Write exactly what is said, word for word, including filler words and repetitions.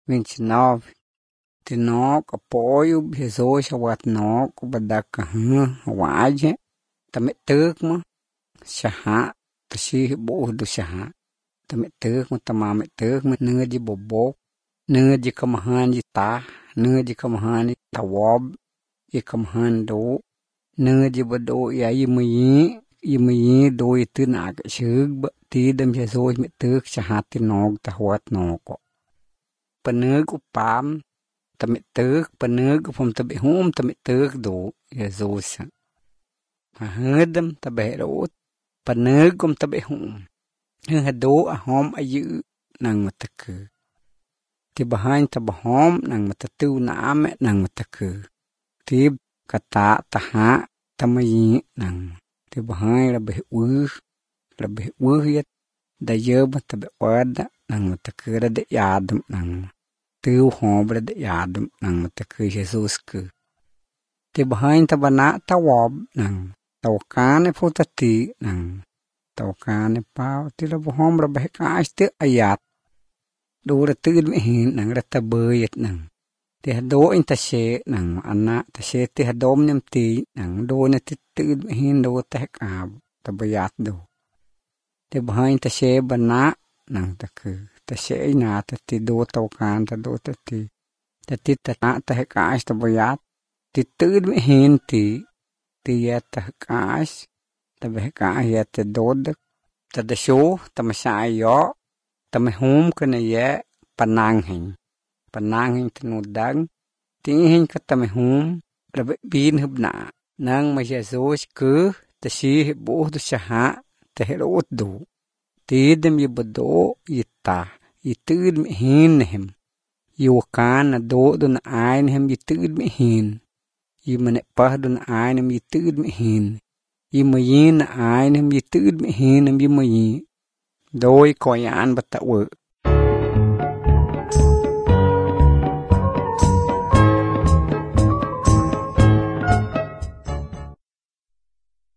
vinte e nove. De nó có apoio, Jesus wat nó có bada kahã, waje, também tước shaha, tashi bo do shaha, também tước tamame tước nanga de bobok, nanga de kamahan de ta, nanga de kamahan de tawab, e kamahan do, nanga de bodo e aí mui, e mui do e tu naga shug, ti dem Jesus me tước shaha ti nog ta wat no ko. Panag upam, também tước panag upam também hum também tước do Jesus. Ha herdem também rot panag um também hum. Ha do a hom ayu nang mataku. Ti bahain tabahom nang matatu na ame nang mataku. Ti kata taha tamayi nang. Ti bahain labih wuh labih wuh yat dayab também wada nang mataku rada yadam nang. Tu hom rada yadam nang mataku Jesus ku. Ti bahain tabana tawab nang. Tawakane putati nang. Tawakane pao ti labo hom rabah ka asti ayat. Do ratid mihin nang ratabayat nang. Ti hado in tashe nang anak tashe ti hadom nyam ti nang do na ti tid mihin do tahkab tabayat do. Ti bahain tashe bana nang taku. Tashe ina tati do tawakan ta do tati. Tati tata tahkas tabayat. Ti tid mihin ti. Ti ya tahkas. Tabahka ya te dod. Tadasho tamasayo. Tamahum kana ya pananghin. Pananghin tinudang. Tinghin ka tamahum. Rabin hubna. Nang masyasos ke. Tashi buh do shaha. Tahirot do. Tidem yubado yita. Yitid mihin him. Yuwakan na do do na ayn him yitid mihin. Yumanipah do na ayn him yitid mihin. Yumayin na ayn him yitid mihin him yumayin. Doi koyan batawa.